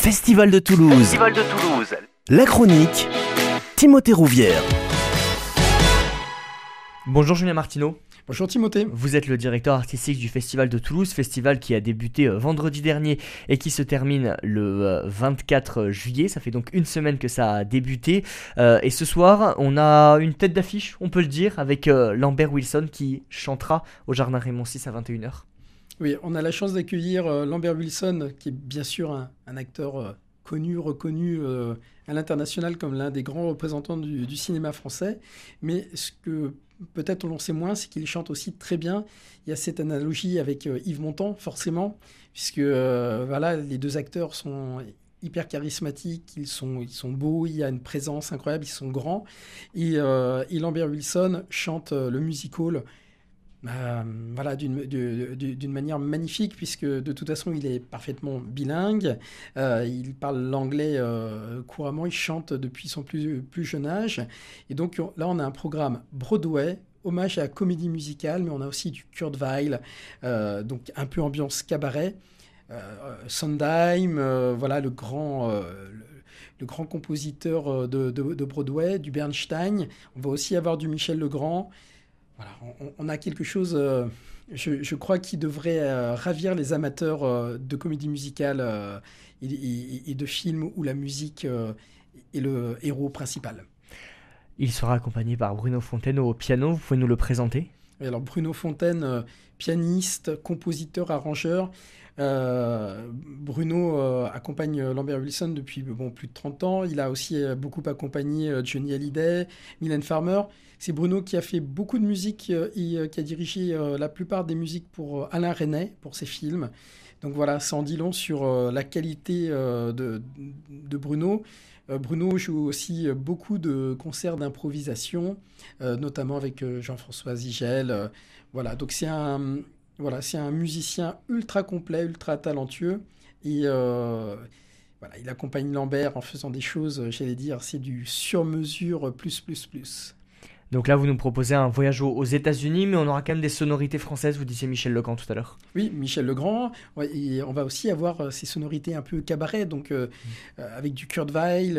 Festival de Toulouse. La chronique, Timothée Rouvière. Bonjour Julien Martineau. Bonjour Timothée. Vous êtes le directeur artistique du Festival de Toulouse, festival qui a débuté vendredi dernier et qui se termine le 24 juillet. Ça fait donc une semaine que ça a débuté. Et ce soir, on a une tête d'affiche, on peut le dire, avec Lambert Wilson qui chantera au Jardin Raymond VI à 21h. Oui, on a la chance d'accueillir Lambert Wilson, qui est bien sûr un acteur connu, reconnu à l'international comme l'un des grands représentants du cinéma français. Mais ce que peut-être on l'en sait moins, c'est qu'il chante aussi très bien. Il y a cette analogie avec Yves Montand, forcément, puisque voilà, les deux acteurs sont hyper charismatiques, ils sont beaux, il y a une présence incroyable, ils sont grands. Et Lambert Wilson chante le music-hall voilà, d'une manière magnifique, puisque de toute façon il est parfaitement bilingue, il parle l'anglais couramment, il chante depuis son plus jeune âge, et donc là on a un programme Broadway, hommage à la comédie musicale, mais on a aussi du Kurt Weill, donc un peu ambiance cabaret, Sondheim, voilà le grand compositeur de Broadway, du Bernstein, on va aussi avoir du Michel Legrand. Voilà, on a quelque chose, je crois, qui devrait ravir les amateurs de comédie musicale et de films où la musique est le héros principal. Il sera accompagné par Bruno Fontaine au piano, vous pouvez nous le présenter ? Et alors Bruno Fontaine, pianiste, compositeur, arrangeur. Bruno accompagne Lambert Wilson depuis plus de 30 ans. Il a aussi beaucoup accompagné Johnny Hallyday, Mylène Farmer. C'est Bruno qui a fait beaucoup de musique et qui a dirigé la plupart des musiques pour Alain Resnais, pour ses films. Donc voilà, ça en dit long sur la qualité de Bruno. Bruno joue aussi beaucoup de concerts d'improvisation, notamment avec Jean-François Zigel. Voilà, donc c'est un musicien ultra complet, ultra talentueux. Et voilà, il accompagne Lambert en faisant des choses, j'allais dire, c'est du sur-mesure plus. Donc là, vous nous proposez un voyage aux États-Unis, mais on aura quand même des sonorités françaises, vous disiez Michel Legrand tout à l'heure. Oui, Michel Legrand, ouais, et on va aussi avoir ces sonorités un peu cabaret, donc avec du Kurt Weill.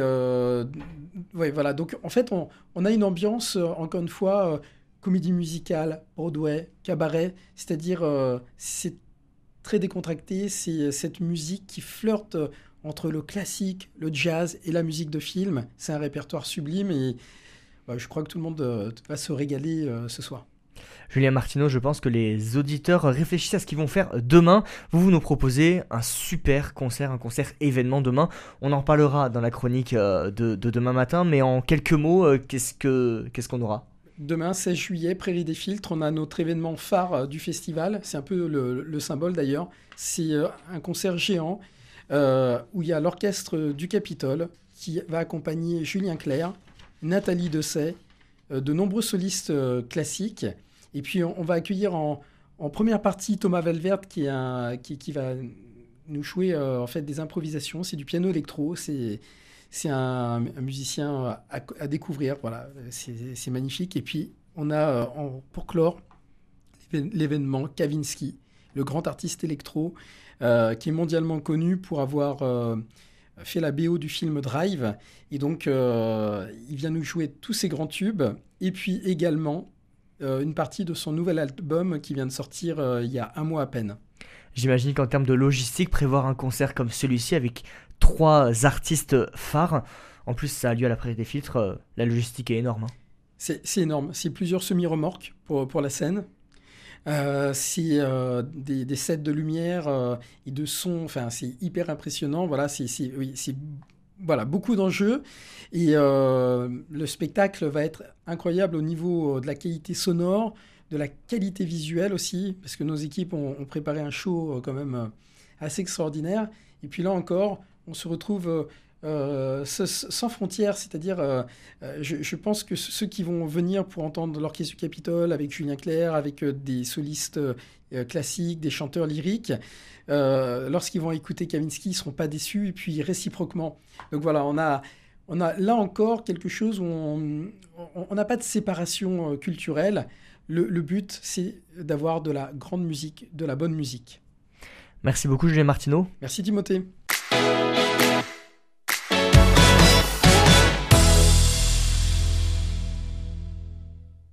Ouais, voilà, donc en fait, on a une ambiance, encore une fois, comédie musicale, Broadway, cabaret, c'est-à-dire c'est très décontracté, c'est cette musique qui flirte entre le classique, le jazz et la musique de film. C'est un répertoire sublime et je crois que tout le monde va se régaler ce soir. Julien Martineau, je pense que les auditeurs réfléchissent à ce qu'ils vont faire demain. Vous nous proposez un super concert, un concert événement demain. On en parlera dans la chronique de demain matin, mais en quelques mots, qu'est-ce qu'on aura ? Demain, 16 juillet, Prairie des Filtres, on a notre événement phare du festival. C'est un peu le symbole d'ailleurs. C'est un concert géant où il y a l'orchestre du Capitole qui va accompagner Julien Clerc, Nathalie Dessay, de nombreux solistes classiques. Et puis on va accueillir en première partie Thomas Valverde qui va nous jouer en fait des improvisations. C'est du piano électro, c'est un musicien à découvrir. Voilà, c'est magnifique. Et puis on a pour clore l'événement Kavinsky, le grand artiste électro qui est mondialement connu pour avoir fait la BO du film Drive, et donc il vient nous jouer tous ses grands tubes, et puis également une partie de son nouvel album qui vient de sortir il y a un mois à peine. J'imagine qu'en termes de logistique, prévoir un concert comme celui-ci avec 3 artistes phares, en plus ça a lieu à la Prairie des Filtres, la logistique est énorme. C'est énorme, c'est plusieurs semi-remorques pour la scène. C'est des sets de lumière et de son, enfin c'est hyper impressionnant. Voilà, c'est voilà, beaucoup d'enjeux et le spectacle va être incroyable au niveau de la qualité sonore, de la qualité visuelle aussi, parce que nos équipes ont préparé un show quand même assez extraordinaire. Et puis là encore, on se retrouve sans frontières, c'est-à-dire je pense que ceux qui vont venir pour entendre l'orchestre du Capitole avec Julien Clerc, avec des solistes classiques, des chanteurs lyriques, lorsqu'ils vont écouter Kavinsky, ils ne seront pas déçus, et puis réciproquement. Donc voilà, on a là encore quelque chose où on n'a pas de séparation culturelle. Le but, c'est d'avoir de la grande musique, de la bonne musique. Merci beaucoup Julien Martineau. Merci Timothée.